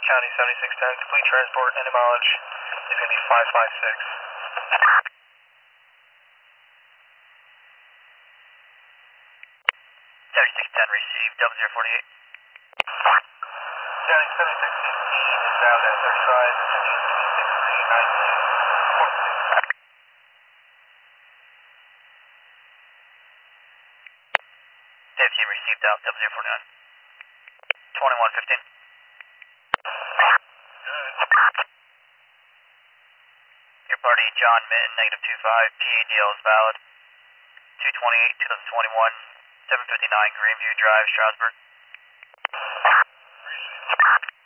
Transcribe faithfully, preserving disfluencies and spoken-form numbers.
County seventy-six ten, complete transport and mileage is going to be five five six. seventy-six ten received, double zero forty-eight. County seventy-six fifteen is out at thirty-five, attention six three nine two point six. fifteen received out, double zero forty-nine. twenty-one fifteen. Good. Your party, John Minton, negative two five, P A D L is valid. two twenty-eight, twenty twenty-one, seven fifty-nine Greenview Drive, Strasburg. Appreciate it.